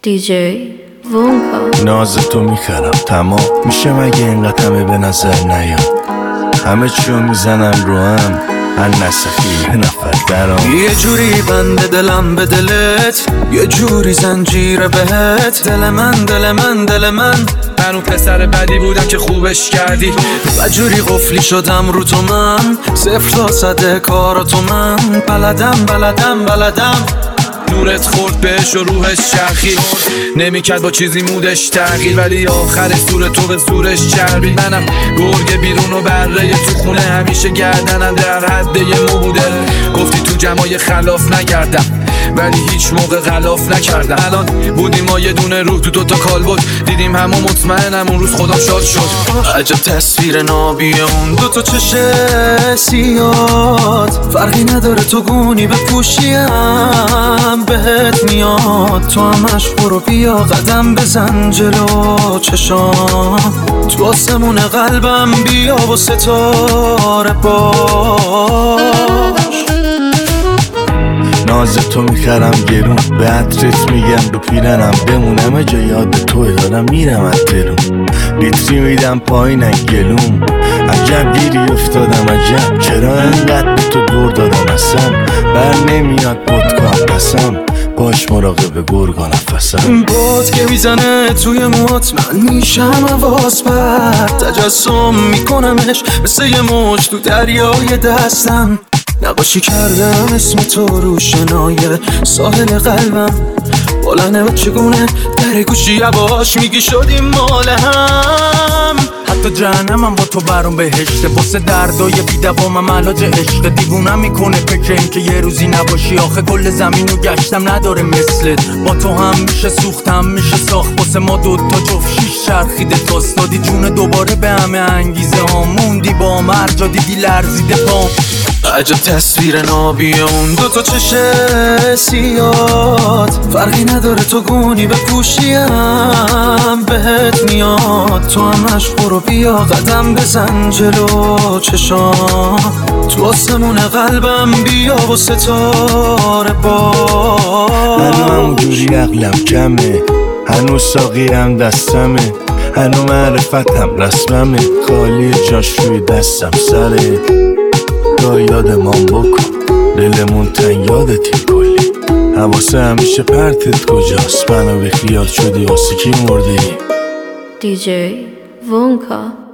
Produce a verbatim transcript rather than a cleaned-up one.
دیجی وونکا. ناز تو میخرم تمام میشه مگه اینقدر همه به نظر نیاد؟ همه چیو میزنن رو هم هر نسخی یه نفر درام. یه جوری بنده دلم به دلت، یه جوری زنجیره بهت. دل من دل من دل من من اون پسر بدی بودم که خوبش کردی. و جوری قفلی شدم رو تو من، صفر تا صد کارا تو من. بلدم بلدم بلدم نورت خورد بهش و روحش چرخید. نمیکرد با چیزی مودش تغییر، ولی آخر زور تو به زورش چربید. منم گرگ بیرون و بره تو خونه، همیشه گردنم در حد یه مو بوده. گفتی تو جمعای خلاف نگردم، ولی هیچ موقع غلاف نکردم. الان بودیم ما یه دونه روح تو دوتا کال بود، دیدیم همون مطمئنم اون روز خودم شاد شد. عجب تصویر نابی اون دوتا چشه سیاد، فرقی نداره تو گونی بپوشیم بهت میاد. تو همش برو بیا قدم بزن جلو چشام، تو آسمون قلبم بیا و ستاره باش. ناز تو میخرم گرون، به عطرت میگم رو پیرنم بمونم. جا یاد توی دارم میرم از درون، لیتری میدم پایین گلوم. عجب گیری افتادم عجب، چرا انقدر به تو دور دادم اصلا. بر نمیاد پدکام قسم، باش مراقب گرگا نفسم. باد که میزنه توی موت من میشم حواس پرت. تجسم میکنمش مثل یه موج تو دریای دستم. نقاشی کردم اسم تو رو شنای ساحل قلبم. بلنه و چگونه در گوشی عباش میگی شدیم مال هم. حتی جهنمم با تو برام بهشته، واسه دردای بی‌دوامم علاج عشق. دیوونم میکنه فکر این که یه روزی نباشی. آخه کل زمینو گشتم نداره مثلت. با تو هم میشه سوختم میشه ساخت، واسه ما دوتا جفت شیش چرخیده تاست. دادی جون دوباره به همه انگیزه ها، موندی با مرجا دیدی لرزیده پام. عجب تصویر نابی اون دوتا چشه سیاد، فرقی نداره تو گونی بپوشیم بهت میاد. تو همش برو بیا قدم بزن جلو چشام، تو آسمون قلبم بیا و ستاره باش. هنو همونجوری عقلم کمه، هنو ساقیم دستمه، هنو معرفتم رسممه. خالی جاش روی دستم سره، تا یادمان بکن دلمون تنگ یادتی کلی. حواسه همیشه پرتت کجاست، منو به خیال شدی واسه کی مردی؟ دیجی وونکا.